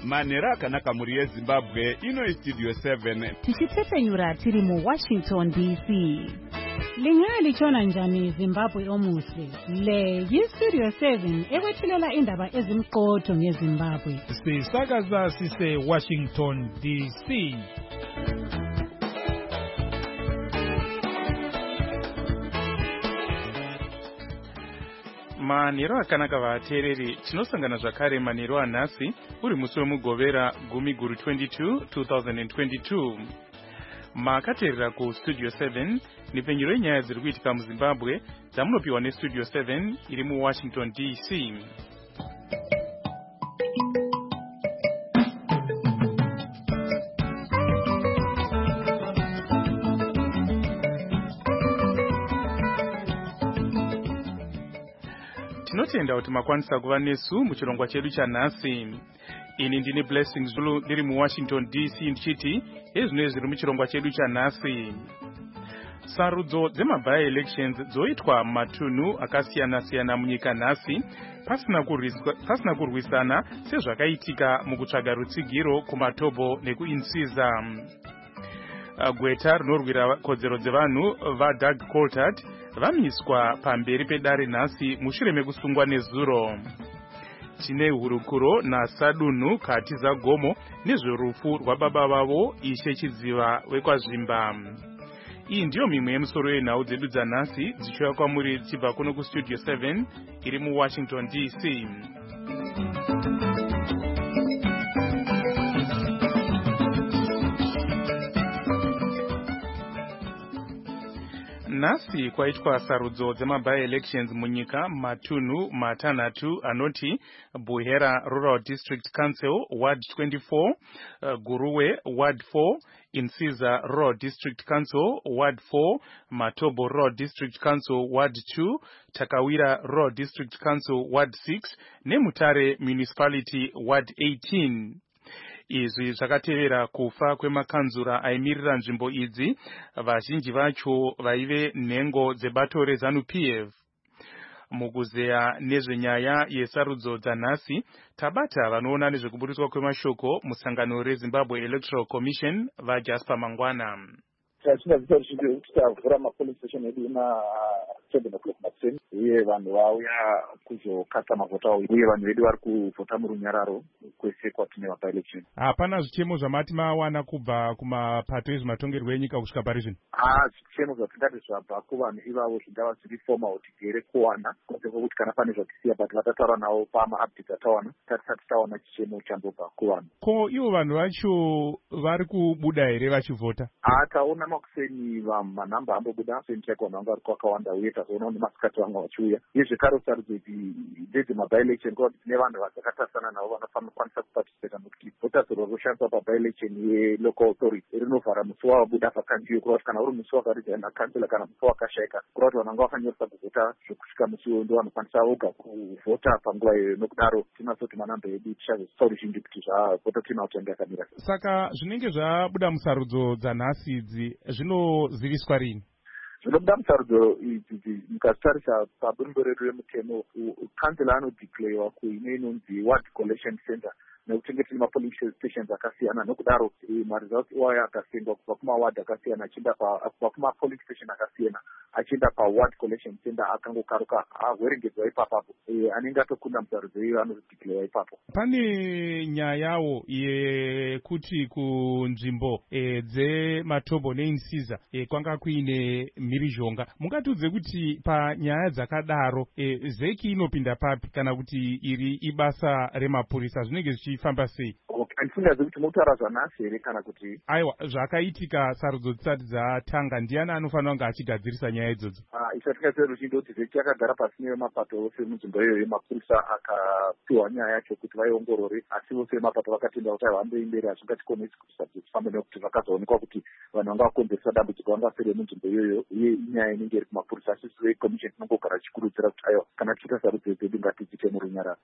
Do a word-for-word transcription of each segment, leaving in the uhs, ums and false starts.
manhero akanaka mhuri yezimbabwe. Ino istudio seven tichitsepenyura tiri muwashington D C. Lingaya lichona njani Zimbabwe omuhle? Le yistudio seven ekwethulela indaba ezimqotho ngeZimbabwe. Sisakaza sise Washington D C. Manhero akanaka vateereri, tinosangana zvakare manhero anhasi uri musi wemugovera gumi guru twenty-two two thousand twenty-two. Makateerera ku studio seven nipenyero yenyaya dziri kuitika muZimbabwe dzamunopiwa nestudio seven iri muWashington D C. Tinotenda kuti makwanisa kuva nesu muchirongwa chedu chanhasi. Ini ndini Blessing Zulu ndiri muWashington D C ndichiti ezvino zviri muchirongwa chedu chanhasi. Sarudzo dzemaby elections dzoitwa matunhu akasiyana siyana munyika nhasi pasina kurwiswa pasina kurwisana sezvakaitika mukutsvaga rutsigiro kuMatobo nekuInsiza. Gweta rinorwira kodzero dzevanhu vaDoug Coltart vamiswa pamberi pedare nhasi mushure mekusungwa nezuro. Tine hurukuro naSadunhu Katiza Gomo nezverufu rwababa vavo Ishe Chidziva wekwazvimba. Iyi ndiyo mimwe yemusoro yenhau dzedu dzanhasi dzichiuya kwamuri dzichibva kuno kustudio seven iri muWashington D C. Nhasi kwaitwa sarudzo dzemaby elections munyika matunhu matanhatu anoti Buhera Rural District Council Ward twenty-four, uh, Guruwe Ward four, Insiza Rural District Council Ward four, Matobo Rural District Council Ward two, Takawira Rural District Council Ward six, neMutare Municipality Ward eighteen. Izvi zvakatevera kufa kwemakanzura aimirira nzvimbo idzi, vazhinji vacho vaive nhengo dzebato reZANU-P F. Mukuzeya nezvenyaya yesarudzo dzanhasi, tabata vanoona nezvekuburiswa kwemashoko musangano reZimbabwe Electoral Commission vaJasper Mangwana. Tachinga dzitori tichivhura mapolice station edu ina seven o'clock matseni uye vanhu vauya kuzokata mavhota uye vanhu vedu vari kuvhota murunyararo kwese kwatine maby election. Hapana zvichemo zvamati mawana kubva kumapato ezvematongerwo enyika kusvika pari zvino? Ah, zvichemo zvatingati zvabva kuvanhu ivavo zvingava zviri formal tigere kuwana kunze kwokuti kana pane zvatisiya but vatataura navo pama-updates atawana tatisati tawana chichemo chambobva kuvanhu. Ko ivo vanhu vacho vari kubuda here vachivhota? Ah, taona makuseni manhamba ambobuda kuseni chaiko vanhu vanga vari kwakawanda uye tazoona nemasikati vanga vachiuya. Uye zvekare sarudzo idzi ndedzemaby election kuti tine vanhu vadzakatasana navo vanokwanisa kuparticipata nokuti votasi roshandiswa paby election yelocal authority rinovhara musi wavabuda vakandiyo kurati kana uri musi wakaridza nakansela kana musi wakashayika kurati vanhu vanga vakanyoresa kuvhota zvokusvika musi uyo ndo vanokwanisa voga kuvhota panguva iyoyo. Nokudaro tinazoti manhamba edu tichazosita ruzhinji kuti zvavhota tina kuti yange yakamira. Saka zvinenge zvabuda musarudzo dzanhasi idzi zvinoziviswa rini? Zvinobuda musarudzo idzi mukatarisa paburimbo redu remutemo kansela anodeclarewa kuine inonzi ward collection center nekuti tine mapolice stations akasiyana. Nokudaro maresults iwayo akasendwa kubva kumaward akasiyana achienda kubva kumapolice station akasiyana achienda paward collection center akangokaruka ahwerengedzwa ipapapo anenge atokunda musarudzo iyo anodeclarewa ipapo. Pane nyayawo yekuti kunzvimbo e, dzeMatobo neInsiza e, kwanga kuine mhirizhonga. Mungatiudze kuti panyaya dzakadaro e, zeki inopinda papi kana kuti iri ibasa remapurisa zvinenge zvichifamba sei? Andifungazi kuti mutaura zvanhasi here kana kuti aiwa zvakaitika sarudzo dzisati dzatanga ndiani anofanira kunge achigadzirisa nyaya idzodzo? Isatingazive ruchindo kuti zeki yakagara pasi nevemapato vose munzvimbo iyoyo mapurisa akapiwa nyaya yacho kuti vaiongorore asi vose vemapato vakatenda kuti aihambe imberi hazvingachikonesi kuti sarudzo dzifambe nekuti vakazoonekwa kuti vanhu vanga vakonzeresa dambudziko vanga vasere munzvimbo iyoyo uye inyaya inenge iri kumapurisa asi sive commission tinongogara tichikurudzira kuti aiwa kana tichiita sarudzo dzedu ngatidziite murunyararo.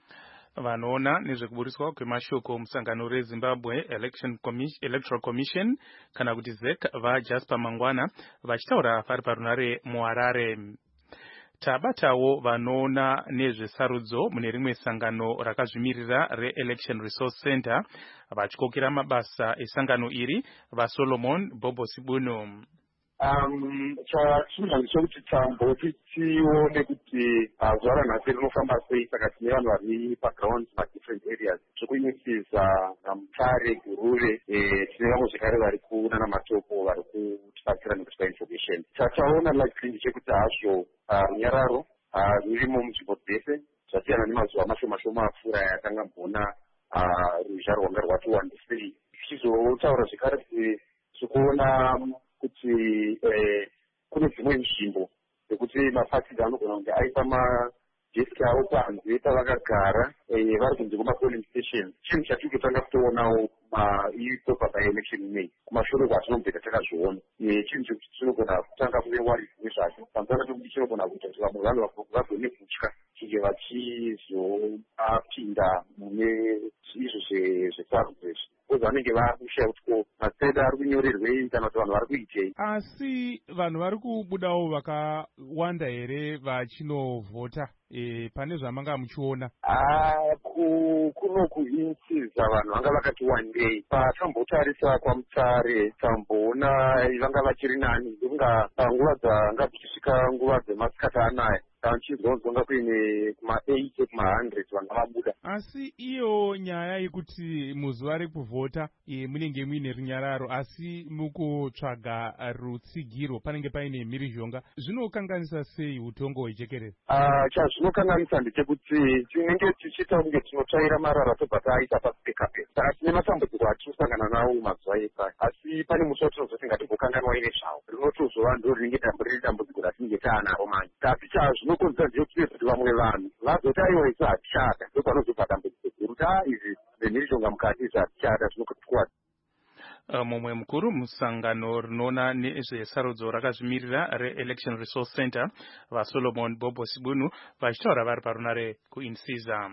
Vanoona nezvekuburiswa kwemashoko musangano reZimbabwe Election Commission, Electoral Commission kana kuti Z E C vaJasper Mangwana vachitaura vari parunare muHarare. tabatawo vanoona nezvesarudzo mune rimwe sangano rakazvimirira reElection Resource Center vachikokera mabasa esangano iri vaSolomon Bobosibunu. Um, chatinoda ndechekuti tambo tione kuti zuva ranhasi rinofamba sei, saka tine vanhu vari paground madifferent areas zvekuinisiza mutare guruve. Tine vamwe zvekare vari kunana matopo vari kutibatsira nekutipa information. Chataona likely ndechekuti hazvo runyararo rurimo munzvimbo dzese zvasiyana nemazuva mashoma shoma apfuura yakanga mbona ruzha rwanga rwatiwandisei. Tichizotaura zvekare kuti tikuona kuti kune dzimwe nzvimbo dzekuti mapatisi anogona kunge aipa madeski avo panze pavakagara vari kunze kwemapolling station. Chinhu chatiri kutanga kutoonawo ipopa paelection ineyi kumashure kwatinombeka takazviona. Chinhu chekuti chinogona kutanga kuve wari zvimwe zvacho pamusana pekuti chinogona kuita kuti vamwe vanhu vagone kutya chinge vachizopinda mune izvo zvesarudzo izvi. Vanenge vakushaya kuti ko maseda ari kunyorerwei kana kuti vanhu vari kuitei. Asi vanhu vari kubudawo vakawanda here vachinovhota e, pane zvamanga muchiona? Kunoku insiza vanhu vanga vakati wandei. Patambotarisa kwamutare tamboona vanga vachiri nani ndokunga panguva dzanga dzichisvika nguva dzemasikati anaya tanchizonzwa nga kuine kuma-eight kuma-hundred vanga vabuda. Asi iyo nyaya yekuti muzuva rekuvhota e, munenge muine runyararo asi mukutsvaga rutsigiro panenge paine mhirizhonga, zvinokanganisa sei utongo hwejekerere? Uh, chazvinokanganisa ndechekuti tinenge tichiita kunge tinotsvaira marara tobva taita pasi pekapeti. Saka tine matambudziko atinosangana nawo mazuva epaya, asi pane musi watinozoti ngatimbokanganwa ine zvawo rinotozova ndo rinenge riri dambudziko ratinenge taanaro manje. Tapi chazvinokonzera ndechekuti kuti vamwe vanhu vazoti aiwa isu hatichada, ndopanozobva dambudziko guru ta izvi nemhirizhonga mukati izvi hatichada zvinokutikwadza. Mumwe mukuru musangano rinoona nezvesarudzo rakazvimirira reElection Resource Center vaSolomon Bobosibunu vachitaura vari parunare kuInsiza.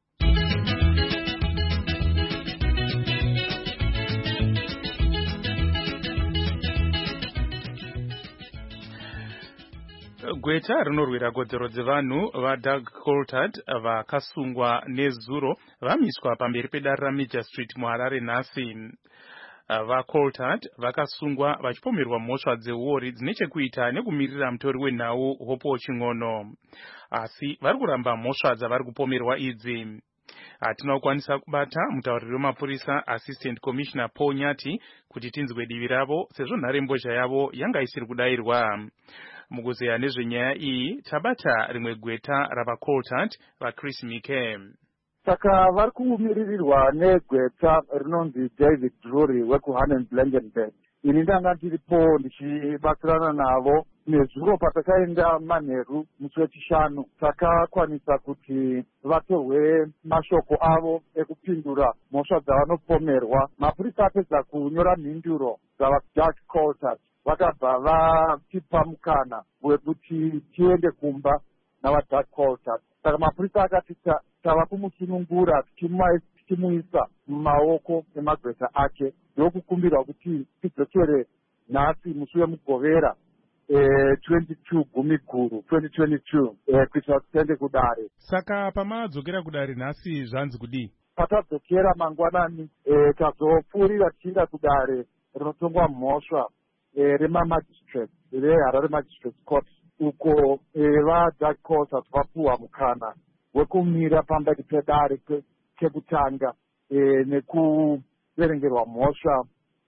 Gweta rinorwira kodzero dzevanhu vaDoug Coulthard vakasungwa nezuro vamiswa pamberi pedare raMeja Street muHarare nhasi. VaCoulthard vakasungwa vachipomerwa mhosva dzeuori dzine chekuita nekumirira mutori wenhau Hopo Ching'ono, asi vari kuramba mhosva dzavari kupomerwa idzi. Hatina kukwanisa kubata mutauriri wemapurisa Assistant Commissioner Paul Nyati kuti tinzwe divi ravo sezvo nharembozha yavo yanga isiri kudayirwa. Mukuzeya nezvenyaya iyi tabata rimwe gweta ravaCoulthard vaChris Mike. Saka vari kumiririrwa negweta rinonzi David Drury wekuHarlem Blankenberg. Ini ndanga ndiripo ndichibatsirana navo nezuro patakaenda manheru musi wechishanu. Takakwanisa kuti vatorwe mashoko avo ekupindura mhosva dzavanopomerwa. Mapurisa apedza kunyora mhinduro dzavaDoug Coulthard vakabva vatipa mukana wekuti tiende kumba navaDoug Coulthard. Saka mapurisa akati tava kumusunungura tichimuisa mumaoko emagweta ake ndokukumbirwa kuti tidzokere nhasi musi wemugovera twenty-two gumi guru twenty twenty-two kuitira kuti tiende kudare. Saka pamadzokera kudare nhasi zvanzi kudii? Patadzokera mangwanani tazopfuurira tichienda kudare rinotongwa mhosva remamagistrate reHarare Magistrate Court, uko vaDoug Coulthard vapuwa mukana wekumira pamberi pedare kekutanga nekuverengerwa mhosva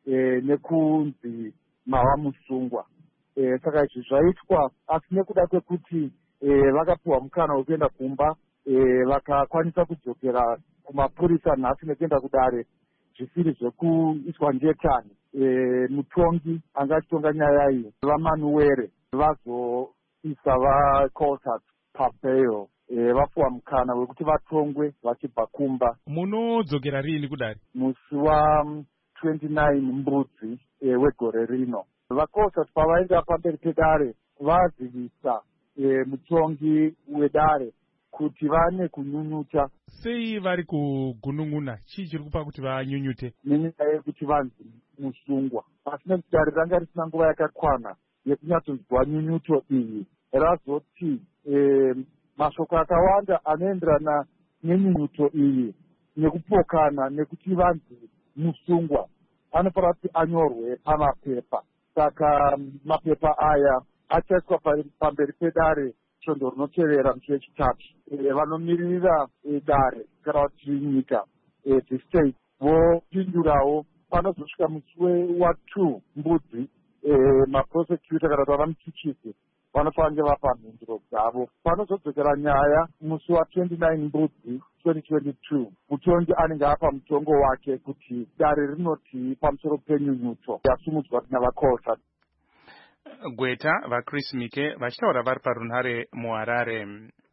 nekunzi mava musungwa. Saka izvi zvaitwa asi nekuda kwekuti vakapuwa mukana wekuenda kumba vakakwanisa kudzokera kumapurisa nhasi nekuenda kudare zvisiri zvekuiswa ngetani. Mutongi anga achitonga nyaya iyi vaManuwere vazoisa vaCoulthard pabail vapuwa mukana wekuti vatongwe vachibva kumba. Munodzokera rini kudare? Musi wa twenty-nine mbudzi wegore rino. VaCoulthard pavaenda pamberi pedare vazivisa mutongi wedare kuti vane kunyunyuta. Sei vari kugunun'una? Chii chiri kupa kuti vanyunyute? Nenyaya yekuti vanzi musungwa. Asi nekuti dare ranga risina nguva yakakwana yekunyatsonzwa nyunyuto iyi, razoti eh, mashoko akawanda anoenderana nenyunyuto iyi nekupokana nekuti vanzi musungwa anofanira kuti anyorwe pamapepa. Saka mapepa aya achaiswa pamberi pedare svondo rinotevera musi wechitatu. E, vanomiririra e, dare kana kuti nyika e, the state vopindurawo panozosvika musi wa2 mbudzi e, maprosecutor kana kuti vanamuchichisi vanofanira vapa mhinduro dzavo. Panozodzokera nyaya musi wa29 mbudzi twenty twenty-two mutongi anenge apa mutongo wake kuti dare rinoti pamusoro penyunyuto yasumudzwa navakosa. Gweta vaChris Mike vachitaura vari parunhare muHarare.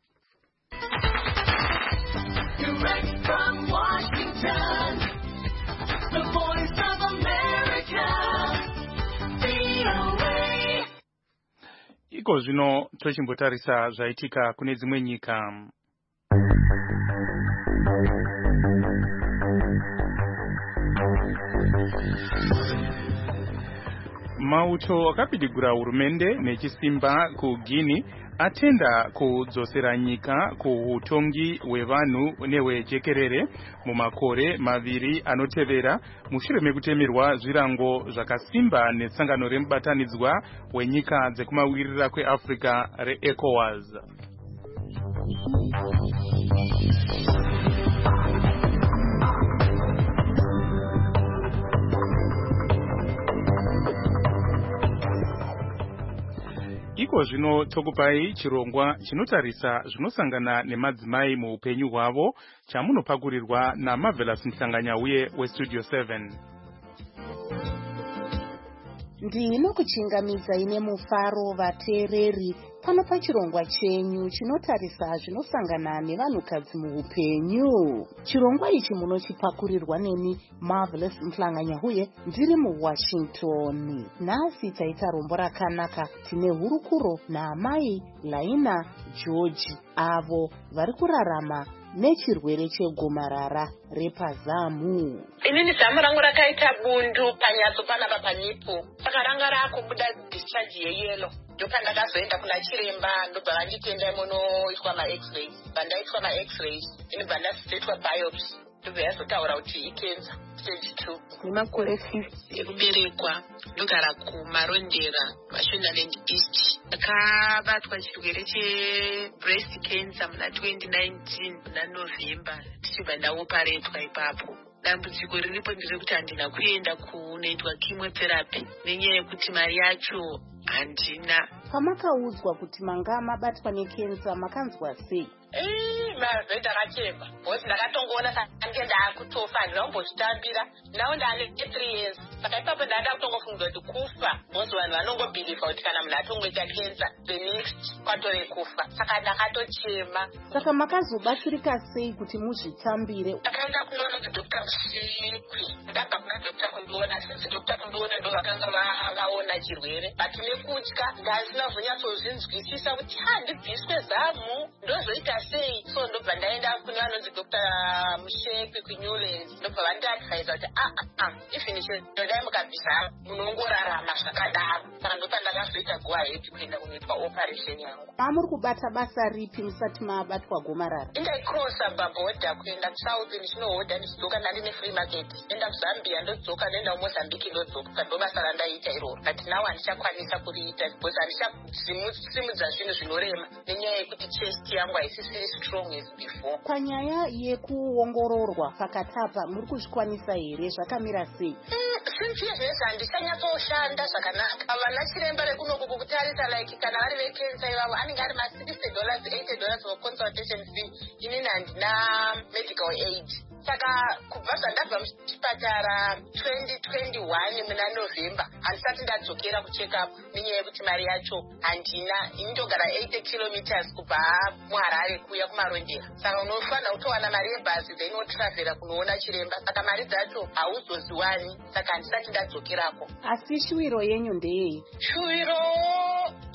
Direct from Washington, the voice of America, V O A. Iko zvino tochimbotarisa zvaitika kune dzimwe nyika. Mauto akapidigura hurumende nechisimba kuGuinea atenda kudzosera nyika kuhutongi hwevanhu nehwejekerere mumakore maviri anotevera mushure mekutemerwa zvirango zvakasimba nesangano remubatanidzwa wenyika dzekumawirira kweAfrica reECOWAS. Iko zvino tokupai chirongwa chinotarisa zvinosangana nemadzimai muupenyu hwavo chamunopakurirwa naMarvelous Mhlanganyauye weStudio seven. Ndinokuchingamidza ine mufaro vateereri pano pachirongwa chenyu chinotarisa zvinosangana nevanhukadzi muupenyu. Chirongwa ichi munochipakurirwa neni Marvelous Mhlanganyauye ndiri muWashington. Nhasi taita rombo rakanaka, tine hurukuro naamai Laina George avo vari kurarama nechirwere chegomarara repazamu. Inini zamu rangu rakaita bundu panyatso panapa panyipo. Saka ranga rakubuda discharge yeyelo. Ndopandakazoenda kuna chiremba ndobva vanditenda munoitwa ma-x-rays. Pandaitwa ma-x-rays inobva ndasiitwa biopsy. Ndobva yazotaura kuti ikenza stage two. Nemakore fifty ekuberekwa ndogara kumarondera Mashonaland East. Ndakabatwa chirwere chebreast cancer muna twenty nineteen muna November tichibva ndaoparetwa ipapo. Dambudziko riripo nderekuti handina kuenda kunoitwa chemotherapy nenyaya yekuti mari yacho handina. Pamakaudzwa kuti manga mabatwa nekensa makanzwa sei? Eh, mazve ndakachema. Bosi ndakatongoona sange ndakutofa handina kumbozvitambira. Ndau ndane three years. Saka ipapo ndanda kutongofunga kuti kufa. Bosi vanhu vanongobhiliva kuti kana munhu atongoita kensa the next kwatore kufa. Saka ndakatochema. Saka makazobatsirika sei kuti muzvitambire? Ndakaenda kunoona Doctor Mushikwi. Ndabva kuna Doctor kundiona, since Doctor kundiona ndo vakanga vakaona chirwere. But nekutya ndasina kuzonyatsozvinzwisisa kuti handibviswe zamu ndozoita sei. So ndobva ndaenda kune vanonzi Doctor Mushekwi kuNewlands. Ndobva vandiadvaisa kuti ah ah even chindodai mukabvisa munongorarama zvakadaro. Saka ndopandakazoita go ahead kuenda kunoitwa operation yangu. Amuri kubata basa ripi musati mabatwa gomarara? Ndaikrosa babhodha kuenda kusouth ndichinohodha ndichidzoka ndandine free market. Enda kuZambia ndodzoka ndoenda kuMozambique ndodzoka ndobasa randaita iroro. But now handichakwanisa kuriita because handichasimudza zvinhu zvinorema nenyaya yekuti chest yangu haisisiri strong as before. Panyaya yekuongororwa pakatapa muri kuzvikwanisa here? Zvakamira sei? Since yezvese handichanyatsooshanda zvakanaka. Vana chiremba rekunoku kukutarisa like kana vari vekensa ivavo anenge ari ma-sixty dollars eighty dollars for consultation fee. Inini handina medical aid. Saka kubva zvandabva muchipatara twenty twenty-one muna November handisati ndadzokera kucheck up nenyaya yekuti mari yacho handina. Ini ndogara eighty kilometers kubva muHarare kuya kumarondera. Saka unofanira kutowana mari yebhasi then wotravhera kunoona chiremba. Saka mari dzacho hauzoziwani. Saka handisati ndadzokerako. Asi shuwiro yenyu ndeyei? Shuwiro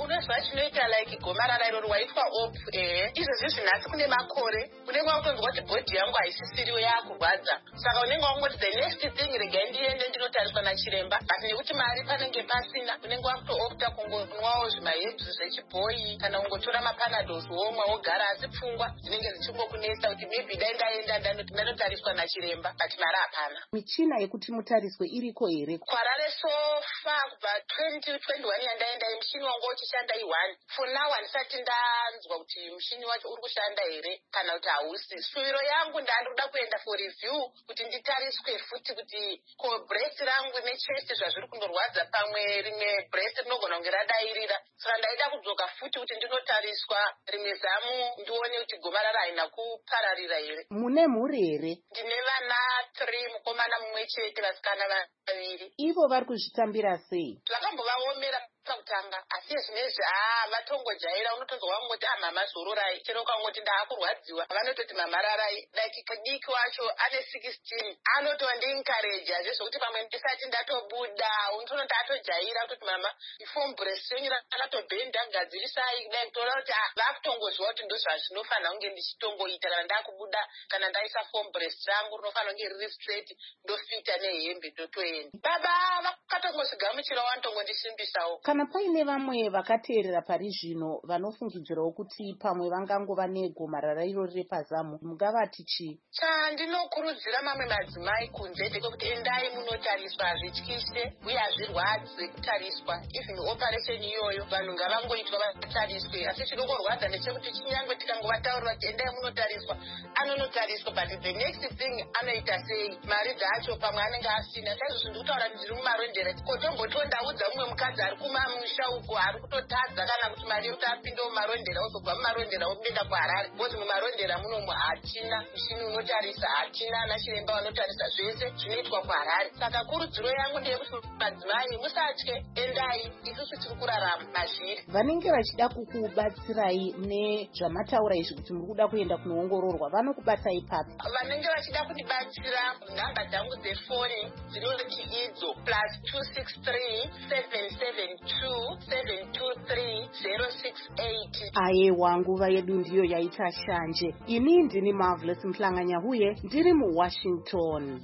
unozva chinoita like gomarara iroro waitwa op ehe izvezvi zvinhasi kune makore unenge wakutonzwa kuti bhodhi yangu haisisiriwo yakurwadza saka unenge wangoti the next thing regai ndiende ndinotariswa nachiremba but nekuti mari panenge pasina unenge wakutoopta kungonwawo zvimahebs zvechibhoyi kana kungotora mapanados womwa wogara asi pfungwa dzinenge dzichingokunesa kuti maybe dai ndaenda ndanoti ndanotariswa nachiremba but mari hapana. Michina yekuti mutariswe iriko here? Kwarare sofa kubva twenty twenty-one yandaenda muchini wangu uchishanda i-one for now handisati ndanzwa kuti muchini wacho uri kushanda here kana kuti hausi. Shuviro yangu ndandiri kuda kuenda for review kuti nditariswe futi kuti ko breast rangu nechest zvazviri kundorwadza pamwe rimwe breast rinogona kunge radairira saka ndaida kudzoka futi kuti ndinotariswa rimwe zamu ndione kuti gomarara haina kupararira here. Mune mhuri here? Ndine vana three, mukomana mumwe chete, vasikana vaviri. Ivo vari kuzvitambira sei? Vakambovaomera pakutanga asi zvinezvi haa vatongojaira unotonzwa wangoti ah mama zororai chero ukangoti ndaakurwadziwa vanototi mama rarai like kadiki wacho ane sixteen anotondiencourage zvezvokuti pamwe ndisati ndatobuda unotonoti atojaira kutoti mama ifom breast yenyu rakatobhenda ngadzirisai dai kutora kuti ah vakutongozviwa kuti ndozvazvinofanira kunge ndichitongoita kana ndakubuda kana ndaisa form breast rangu rinofanira kunge riri straight ndofita nehembe ndotoenda. Baba vakatongozvigamuchira wanotongondishimbisawo. Kana paine vamwe vakateerera pari zvino vanofungidzirawo kuti pamwe vangangova negomarara irori repazamu, mungavati chii? Chandinokurudzira mamwe madzimai kunze ndekoti endai munotariswa, hazvityise uye hazvirwadze kutariswa. Even operation iyoyo vanhu ngavangoitwa vatariswe, asi chinongorwadza ndechekuti chinyangwe tikangovataurira kuti endai munotariswa anonotariswa but the next thing anoita sei mari dzacho pamwe anenge asina. Saizvozvo ndikutaura ndiri mumarondera kotombotondaudza mumwe mukadzi ari kuma musha uko ari kutotadza kana kuti mari yekuti apinde mumarondera ozobva mumarondera oenda kuharare bozi mumarondera munomu hatina mushini unotarisa, hatina ana chiremba vanotarisa, zvese zvinoitwa kuharare. Saka kurudziro yangu ndeyekuti madzimai musatye, endai, isusu tiri kurarama mazviri. Vanenge vachida kukubatsirai nezvamataura izvi kuti muri kuda kuenda kunoongororwa vanokubatsai papi? Vanenge vachida kundibatsira nhamba dzangu dzefoni dzinoti idzo plus two six three seven seven two seven two three zero six eight. Aiwa, nguva yedu ndiyo yaita shanje. Ini ndini Marvelous Mhlanganyahuye ndiri muWashington.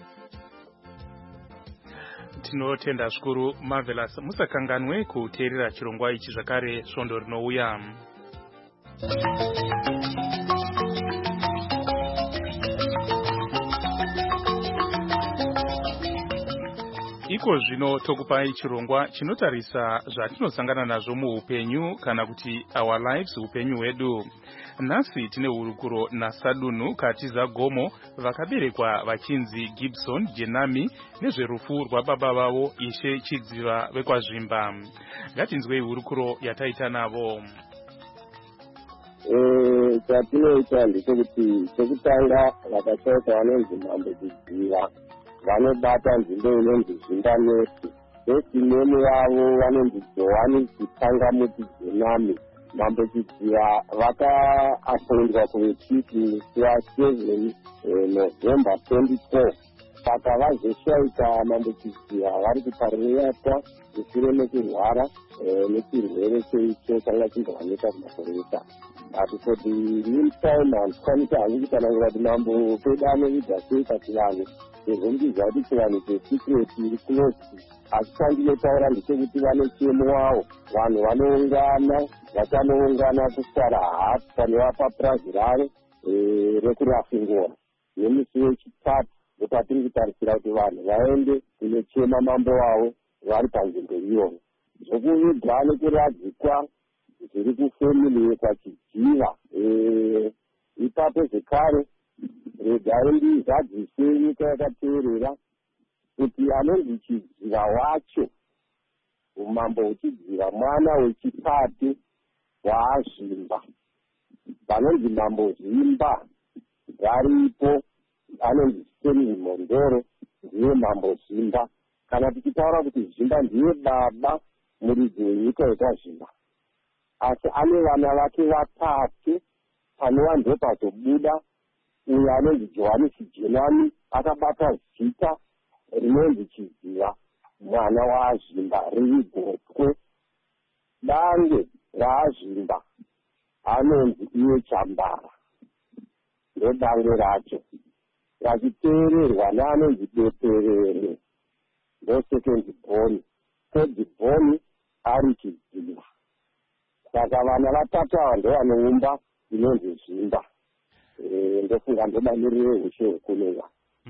Tinotenda zvikuru Marvelous. Musakanganwe kuteerera chirongwa ichi zvakare svondo rinouya. Iko zvino tokupai chirongwa chinotarisa zvatinosangana nazvo muupenyu kana kuti our lives, upenyu hwedu. Nhasi tine hurukuro naSadunu Katiza Gomo vakaberekwa vachinzi Gibson Jenami nezverufu rwababa vavo Ishe Chidziva vekwazvimba. Ngatinzwei hurukuro yataita navo. Eh, chatinoita ndechekuti chekutanga vakashaika vanonzi Mambo Chidziva vanobata nzvimbo inonzi Zvindanesi. Vesimeni vavo vanonzi Johani Chitangamuti Jenami. Mambo Chidziva vakaapondwa kuchief musi waseven November twenty-four. Saka vazoshaika Mambo Chidziva vari kuparuriyatwa mushure mekurwara nechirwere cheicho changa chingaoneka kumaporesa. But for the meantime, handikwanisa hangu kutanangura kuti mambo pedu anoita sei kati vanhu sezvondiziva kuti chivanhu chesecret iri close. Asi chandinotaura ndechekuti vane chemo wavo, vanhu vanoungana vachanoungana kusara hafu panovapa purazi ravo rekurafingora nemusi wechitatu ndopatiri kutarisira kuti vanhu vaende kunochema mambo wavo vari panzvimbo iyoyo. Zvokuvigwa nekuradzikwa zviri kufemili yekwaChidziva. Ipapo zvekare regai ndizadzise nyika yakateerera kuti anonzi Chidziva wacho, umambo hweChidziva mwana wechitatu waazvimba. Vanonzi Mambo Zimba varipo, anonzi Stanley Mondoro ndiye Mambo Zimba. Kana tichitaura kuti Zimba ndiye baba muridzi wenyika yekwazvimba, asi ane vana vake vatatu, panova ndopazobuda uyo anonzi Johani Jenami akabata zita rinonzi Chidziva mwana waZimba riri gotwe. Dange raazvimba anonzi iye chambara ndodange racho, rachiteererwa neanonzi beperere ndosecond born, third born ari chidziva. Saka vana vatatu ava ndo vanoumba inonzi zvimba. Ndofunga ndodanirire ushe hwekunova.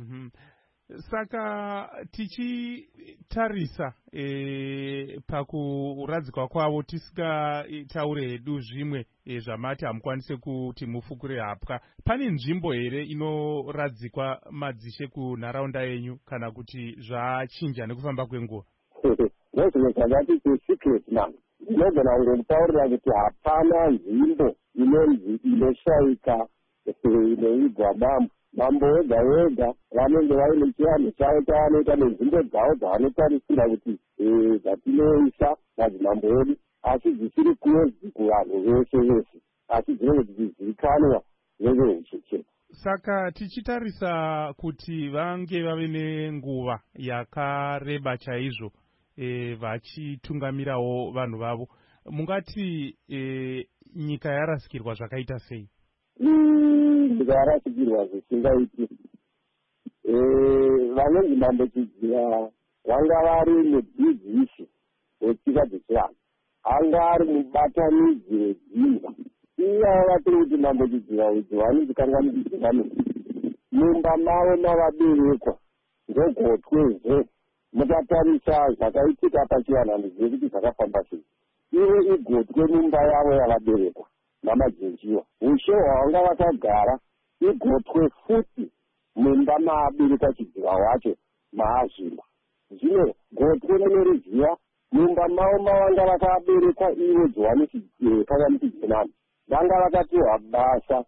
Saka tichitarisa e, pakuradzikwa kwavo tisingataure hedu zvimwe e, zvamati hamukwanise kuti mufukure hapwa, pane nzvimbo here inoradzikwa madzishe kunharaunda yenyu kana kuti zvachinja nekufamba kwenguva? Ndozvimwe zvandati secret man, ndinogona kungomutaurira kuti hapana nzvimbo inonzi inoshaika inoigwa mambo. Mambo wega wega vanenge vaine chivanhu chavo chavanoita nenzvimbo dzavo dzavanotarisira kuti dzatinoisa madzimambo edu, asi dzisiri close kuvanhu veshe veshe, asi dzinenge dzichizivikanwa nevehucheche. Saka tichitarisa kuti vange vave nenguva yakareba chaizvo e, vachitungamirawo vanhu vavo, mungati e, nyika yarasikirwa zvakaita sei? Nyika yarasikirwa zvisingaiti. Vanonzi mambo chidziva vanga vari mudzidzisi wetsika dzechivanhu, anga ari mubatanidzi wedzimba. Iyavo vatiri kuti mambo chidziva udzi vanonzi kanganidzi vano mumba mavo mavaberekwa ndogotwezve. Mukatarisa zvakaitika pachivanhu handizive kuti zvakafamba sei. Ivo igotwe mumba yavo yavaberekwa namajenjiwa. Ushe hwavanga vakagara igotwe futi mumba maaberekwa chidziva wacho maazvimba. Zvino gotwe munoriziva mumba mavo mavanga vakaberekwa ivo Johanisi Kanganisi vanga vakatiwa basa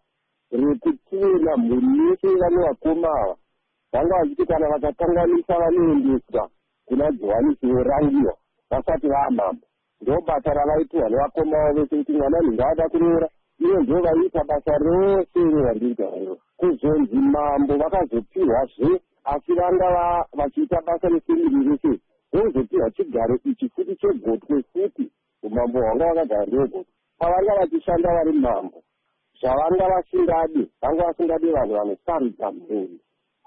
rekutina mhuri yese vanovakoma ava vanga vachiti kana vakakanganisa vanoendeswa kuna Johanisi vorangiwa vasati vaamambo. Ndo basa ravaitiwa nevakoma vavo vese kuti mwana ndingada kuroora, ivo ndo vaiita basa rose revandiriita iro. Kuzonzi mambo vakazopiwazve, asi vanga vachiita basa resemiri rese vozopiwa chigaro ichi futi chegotwe futi. Umambo hwanga vakagara ndegotwe pavanga vachishanda vari mambo. Zvavanga vasingadi, vanga vasingadi vanhu vanosarudza mhuri,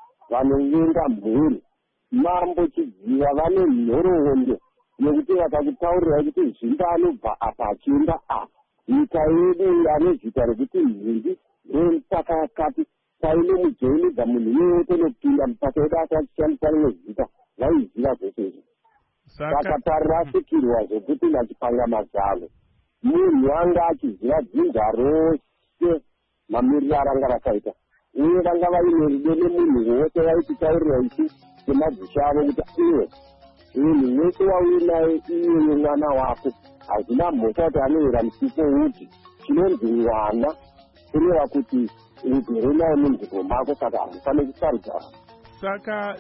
vanovenga mhuri. Mambo chidziva vane nhoroondo yekuti vakakutaurira kuti zvimba anobva apa achienda apa. Nyika yedu anezita rekuti mhingi ndomusaka yakati paine mujoinidza munhu iye tonopinda mupaka yedu asachishandisa rimwe zita, vaiziva zvese izvo. Saka parirasikirwa zvokuti nachipanga mazano munhu anga achiziva dzinza rose mamiriro aranga rakaita, uye vanga vaine rudo nemunhu wose vaititaurira isu semadzishe avo kuti iwe munhu wese wauinaye iyeye mwana wako hazina mhosva kuti anowira musipo uti chinonzi mwana kureva kuti ugere naye munzvimbo mako, saka hazvifaniri kusarudza. Saka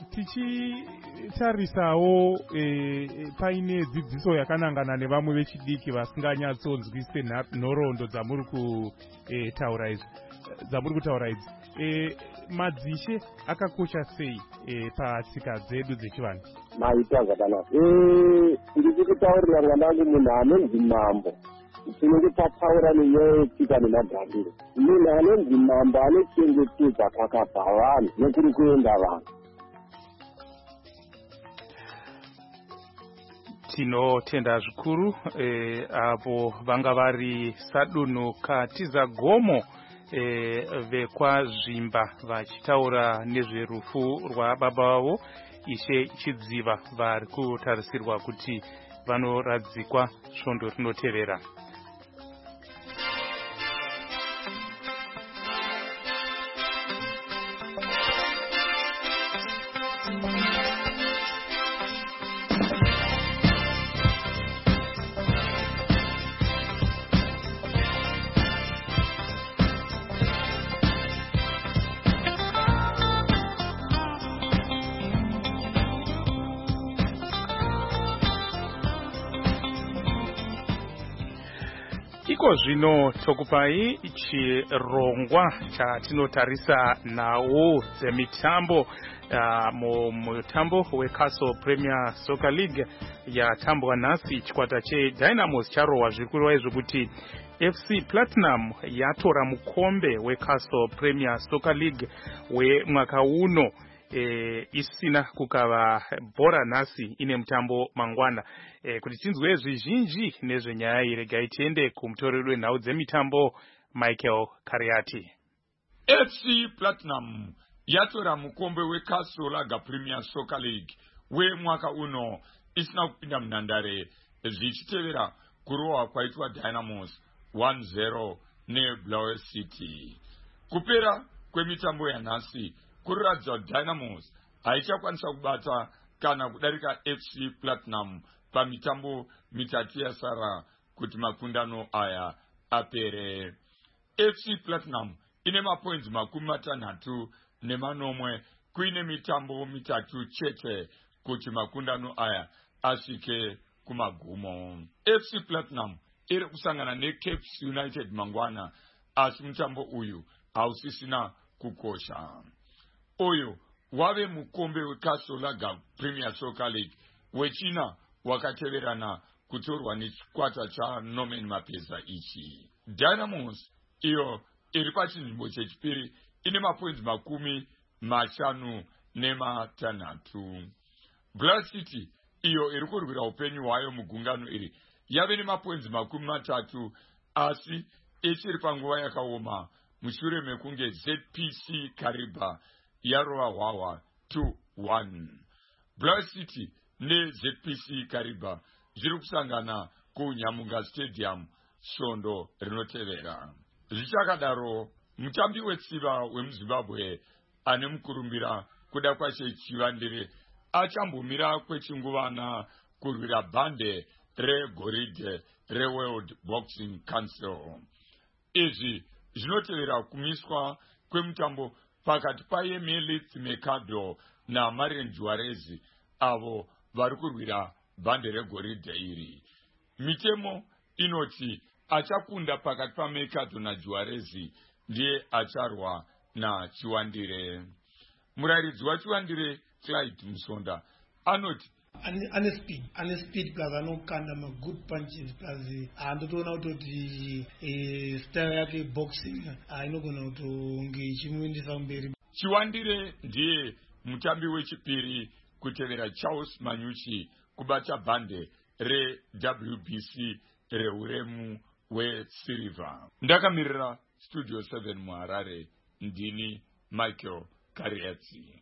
tichitarisawo e, paine dzidziso yakanangana nevamwe vechidiki vasinganyatsonzwise nhoroondo dzamuri kutaura izvi dzamuri kutaura idzi, e, madzishe akakosha sei e, patsika dzedu dzechivanhu? Maita zvakanaka. Ndiri kutaurira mwanangu munhu anonzi mambo, tinenge tataura nenyaya yetsika nemagariro. Munhu anonzi mambo anochengetedza pakabva vanhu nekuri kuenda vanhu. Tinotenda zvikuru e, apo vanga vari Sadunu Katiza Gomo e, vekwazvimba vachitaura nezverufu rwababa vavo Ishe Chidziva vari kutarisirwa kuti vanoradzikwa svondo rinotevera. iko zvino tokupai chirongwa chatinotarisa nawo dzemitambo uh, mutambo weCastle Premier Soccer League yatambwa nhasi. Chikwata cheDynamos charohwa zviri kureva zvokuti F C Platinum yatora mukombe weCastle Premier Soccer League wemwaka uno. E, isina kukava bhora nhasi ine mutambo mangwana. E, kuti tinzwe zvizhinji nezvenyaya iyi regai tiende kumutoreri wenhau dzemitambo Michael Kariati. F C Platinum yatora mukombe weCastle Lager Premier Soccer League wemwaka uno isina kupinda munhandare zvichitevera kurohwa kwaitwa Dynamos one zero neBlower City. Kupera kwemitambo yanhasi kuratidza Dynamos haichakwanisa kubata kana kudarika F C Platinum pamitambo mitatu yasara kuti makundano aya apere. F C Platinum ine mapoints makumi matanhatu nemanomwe kuine mitambo mitatu chete kuti makundano aya asvike kumagumo. F C Platinum iri kusangana neCape United mangwana, asi mutambo uyu hausisina kukosha. Oyo wave mukombe weCastle Lager Premier Soccer League wechina wakateverana kutorwa nechikwata chaNorman Mapeza ichi. Dynamos iyo iri pachinzvimbo chechipiri ine mapoints makumi mashanu nematanhatu. Blower City iyo iri kurwira upenyu hwayo mugungano iri yave nemapoints makumi matatu, asi ichiri panguva yakaoma mushure mekunge Z P C Kariba yarova hwawa two one. Blower City ne Z P C Kariba zviri kusangana kuNyamunga Stadium svondo rinotevera. Zvichakadaro, mutambi wetsiva wemuZimbabwe ane mukurumbira kuda kwache Chivandire achambomira kwechinguvana kurwira bhande regoridhe reWorld Boxing Council. Izvi zvinotevera kumiswa kwemutambo pakati paEmilith Mercado naMarian Juarez avo vari kurwira bhande regoridhe iri. Mitemo inoti achakunda pakati paMercado naJuarez ndiye acharwa naChiwandire. Murayiridzi waChiwandire Clyde Musonda anoti ane speed ane speed plus anokanda ma good punches plus andotoona kuti eh style yake boxing inogona kutonge ichimuendesa mberi. Chiwandire ndiye mutambi wechipiri kutevera Charles Manyuchi kubata bhande reW B C reuremu weSilver. Ndakamirira Studio seven muHarare, ndini Michael Kariati.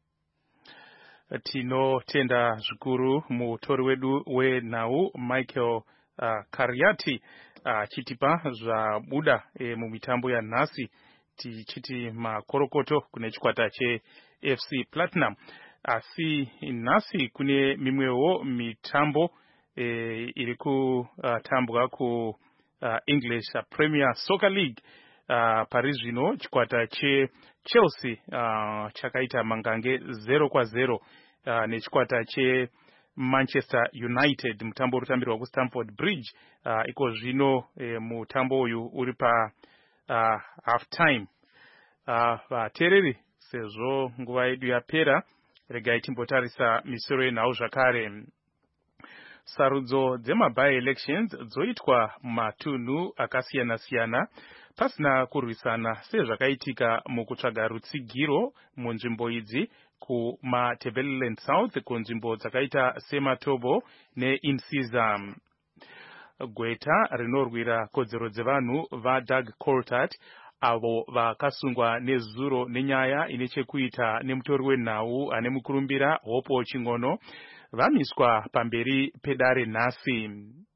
Tinotenda zvikuru mutori wedu wenhau Michael uh, Kariati achitipa uh, zvabuda e, mumitambo yanhasi, tichiti makorokoto kune chikwata cheF C Platinum. Asi nhasi kune mimwewo mitambo e, iri kutambwa ku uh, English Premier Soccer League. Uh, pari zvino chikwata cheChelsea uh, chakaita mangange zero kwa zero uh, nechikwata cheManchester United, mutambo urikutambirwa kuStamford Bridge. Uh, iko zvino eh, mutambo uyu uri pa uh, half time. Uh, vatereri, sezvo nguva yedu yapera, regai timbotarisa misoro yenhau zvakare. Sarudzo dzemaby elections dzoitwa matunhu akasiyana siyana pasina kurwisana sezvakaitika mukutsvaga rutsigiro munzvimbo idzi kumaTebeleland South, kunzvimbo dzakaita seMatobo neInsiza. Gweta rinorwira kodzero dzevanhu vaDoug Coltart avo vakasungwa nezuro nenyaya ine chekuita nemutori wenhau ane mukurumbira Hopo Chingono vamiswa pamberi pedare nhasi.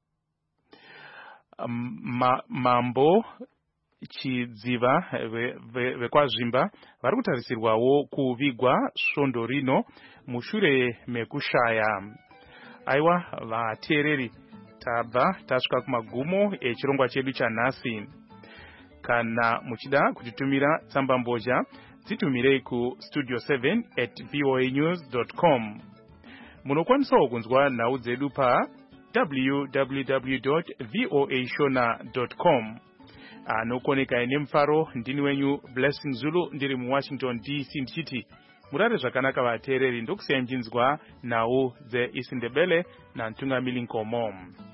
Ma, mambo Chidziva vekwazvimba vari kutarisirwawo kuvigwa svondo rino mushure mekushaya. Aiwa vateereri, tabva tasvika kumagumo echirongwa chedu chanhasi. Kana muchida kutitumira tsamba mbozha, dzitumirei ku studio seven at voa news dot com. Munokwanisawo kunzwa nhau dzedu pa w w w dot voa shona dot com. Anokoneka ine mfaro ndini wenyu Blessing Zulu ndiri mu Washington D C ndichiti murare zvakanaka vateereri ndokusiyana njinzwa nhau dzeIsindebele naNtungamiri Nkomo.